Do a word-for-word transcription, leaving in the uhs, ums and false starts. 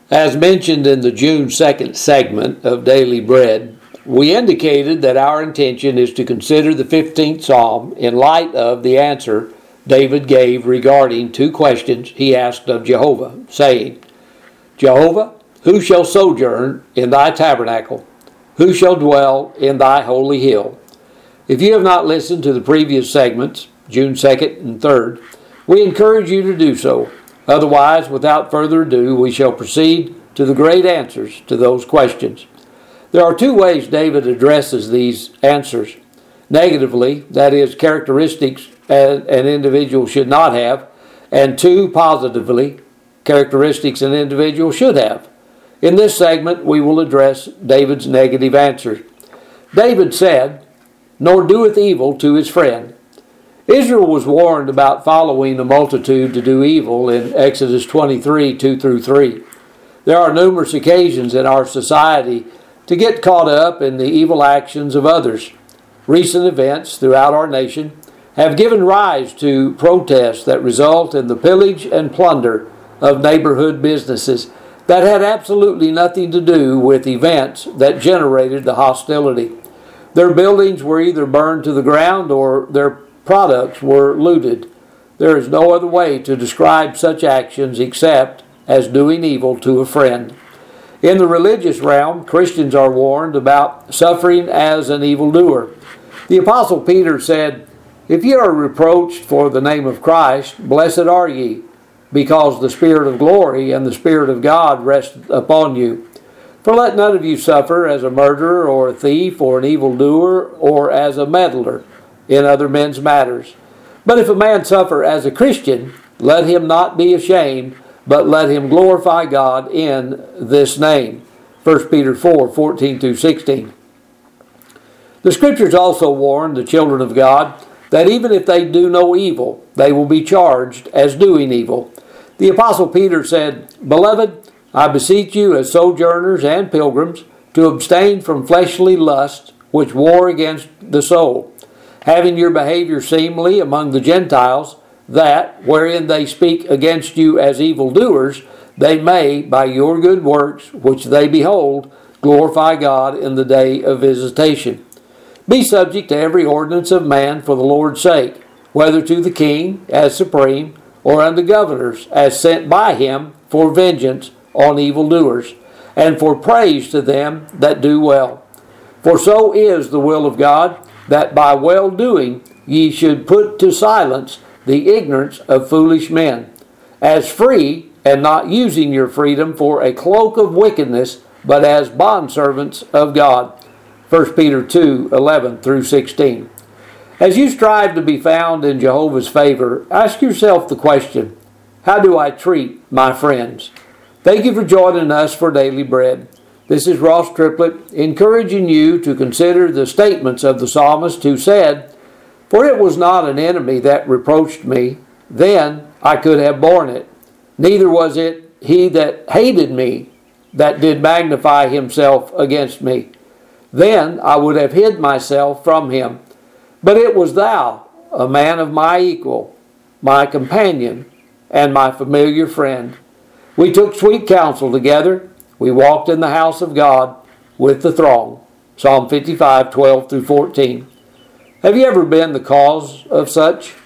As mentioned in the June second segment of Daily Bread, we indicated that our intention is to consider the fifteenth Psalm in light of the answer David gave regarding two questions he asked of Jehovah, saying, Jehovah, who shall sojourn in thy tabernacle? Who shall dwell in thy holy hill? If you have not listened to the previous segments, June second and third, we encourage you to do so. Otherwise, without further ado, we shall proceed to the great answers to those questions. There are two ways David addresses these answers. Negatively, that is, characteristics an individual should not have, and two, positively, characteristics an individual should have. In this segment, we will address David's negative answers. David said, nor doeth evil to his friend. Israel was warned about following the multitude to do evil in Exodus twenty-three, two through three. There are numerous occasions in our society to get caught up in the evil actions of others. Recent events throughout our nation have given rise to protests that result in the pillage and plunder of neighborhood businesses that had absolutely nothing to do with events that generated the hostility. Their buildings were either burned to the ground or their products were looted. There is no other way to describe such actions except as doing evil to a friend. In the religious realm, Christians are warned about suffering as an evildoer. The Apostle Peter said, if ye are reproached for the name of Christ, blessed are ye, because the Spirit of glory and the Spirit of God rest upon you. For let none of you suffer as a murderer or a thief or an evildoer or as a meddler in other men's matters. But if a man suffer as a Christian, let him not be ashamed, but let him glorify God in this name. First Peter four, fourteen through sixteen. The Scriptures also warn the children of God that even if they do no evil, they will be charged as doing evil. The Apostle Peter said, Beloved, I beseech you as sojourners and pilgrims to abstain from fleshly lusts which war against the soul, having your behavior seemly among the Gentiles, that, wherein they speak against you as evildoers, they may, by your good works which they behold, glorify God in the day of visitation. Be subject to every ordinance of man for the Lord's sake, whether to the king as supreme, or unto governors as sent by him for vengeance on evildoers, and for praise to them that do well. For so is the will of God, that by well-doing ye should put to silence the ignorance of foolish men, as free, and not using your freedom for a cloak of wickedness, but as bondservants of God. First Peter two, eleven through sixteen. As you strive to be found in Jehovah's favor, ask yourself the question, how do I treat my friends? Thank you for joining us for Daily Bread. This is Ross Triplett, encouraging you to consider the statements of the psalmist who said, For it was not an enemy that reproached me, then I could have borne it. Neither was it he that hated me that did magnify himself against me. Then I would have hid myself from him. But it was thou, a man of my equal, my companion, and my familiar friend. We took sweet counsel together. We walked in the house of God with the throng. Psalm fifty-five, twelve through fourteen. Have you ever been the cause of such?